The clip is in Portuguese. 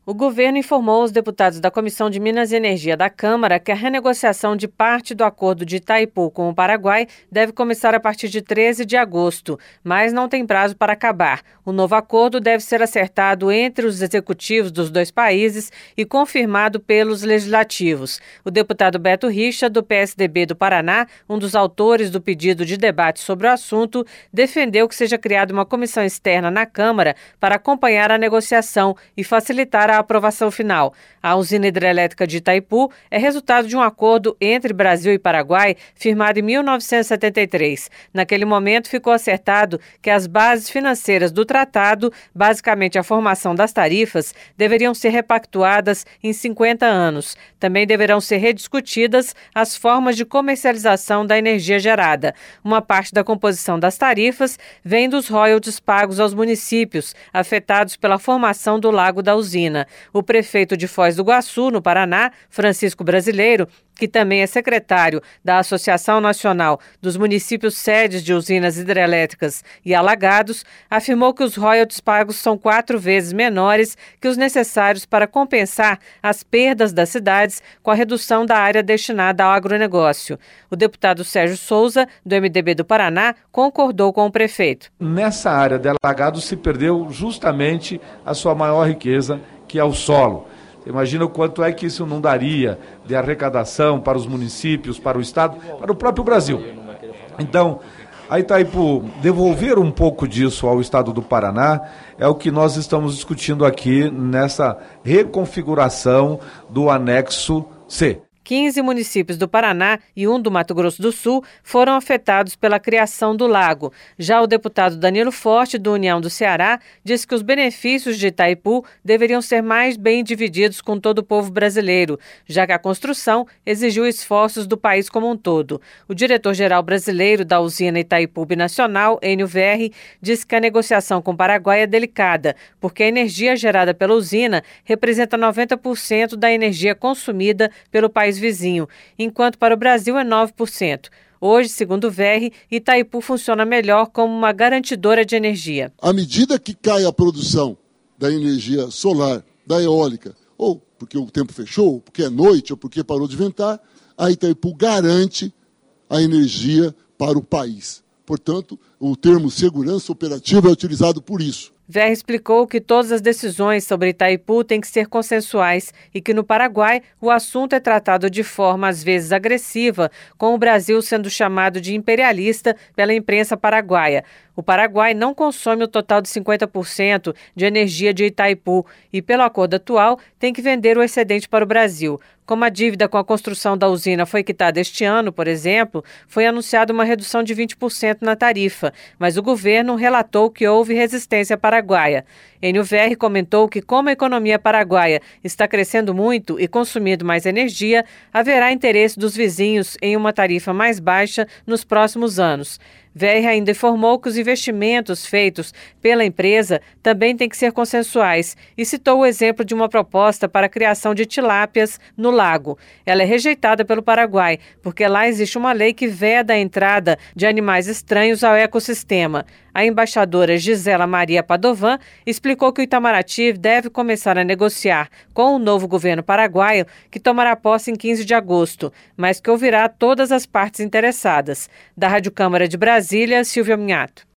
O governo informou aos deputados da Comissão de Minas e Energia da Câmara que a renegociação de parte do acordo de Itaipu com o Paraguai deve começar a partir de 13 de agosto, mas não tem prazo para acabar. O novo acordo deve ser acertado entre os executivos dos dois países e confirmado pelos legislativos. O deputado Beto Richa, do PSDB do Paraná, um dos autores do pedido de debate sobre o assunto, defendeu que seja criada uma comissão externa na Câmara para acompanhar a negociação e facilitar a aprovação final. A usina hidrelétrica de Itaipu é resultado de um acordo entre Brasil e Paraguai firmado em 1973. Naquele momento ficou acertado que as bases financeiras do tratado, basicamente a formação das tarifas, deveriam ser repactuadas em 50 anos. Também deverão ser rediscutidas as formas de comercialização da energia gerada. Uma parte da composição das tarifas vem dos royalties pagos aos municípios afetados pela formação do lago da usina. O prefeito de Foz do Iguaçu, no Paraná, Francisco Brasileiro, que também é secretário da Associação Nacional dos Municípios Sedes de Usinas Hidrelétricas e Alagados, afirmou que os royalties pagos são 4 vezes menores que os necessários para compensar as perdas das cidades com a redução da área destinada ao agronegócio. O deputado Sérgio Souza, do MDB do Paraná, concordou com o prefeito. Nessa área de Alagados se perdeu justamente a sua maior riqueza, que é o solo. Imagina o quanto é que isso não daria de arrecadação para os municípios, para o Estado, para o próprio Brasil. Então, a Itaipu devolver um pouco disso ao Estado do Paraná é o que nós estamos discutindo aqui nessa reconfiguração do anexo C. 15 municípios do Paraná e um do Mato Grosso do Sul foram afetados pela criação do lago. Já o deputado Danilo Forte, do União do Ceará, disse que os benefícios de Itaipu deveriam ser mais bem divididos com todo o povo brasileiro, já que a construção exigiu esforços do país como um todo. O diretor-geral brasileiro da usina Itaipu Binacional, Enio Verri, disse que a negociação com o Paraguai é delicada, porque a energia gerada pela usina representa 90% da energia consumida pelo país vizinho, enquanto para o Brasil é 9%. Hoje, segundo o Verri, Itaipu funciona melhor como uma garantidora de energia. À medida que cai a produção da energia solar, da eólica, ou porque o tempo fechou, ou porque é noite, ou porque parou de ventar, a Itaipu garante a energia para o país. Portanto, o termo segurança operativa é utilizado por isso. Verri explicou que todas as decisões sobre Itaipu têm que ser consensuais e que no Paraguai o assunto é tratado de forma às vezes agressiva, com o Brasil sendo chamado de imperialista pela imprensa paraguaia. O Paraguai não consome o total de 50% de energia de Itaipu e, pelo acordo atual, tem que vender o excedente para o Brasil. Como a dívida com a construção da usina foi quitada este ano, por exemplo, foi anunciada uma redução de 20% na tarifa, mas o governo relatou que houve resistência paraguaia. Enio Verri comentou que, como a economia paraguaia está crescendo muito e consumindo mais energia, haverá interesse dos vizinhos em uma tarifa mais baixa nos próximos anos. Verri ainda informou que os investimentos feitos pela empresa também têm que ser consensuais e citou o exemplo de uma proposta para a criação de tilápias no lago. Ela é rejeitada pelo Paraguai, porque lá existe uma lei que veda a entrada de animais estranhos ao ecossistema. A embaixadora Gisela Maria Padovan explicou que o Itamaraty deve começar a negociar com o novo governo paraguaio, que tomará posse em 15 de agosto, mas que ouvirá todas as partes interessadas. Da Rádio Câmara de Brasília, Silvia Minhato.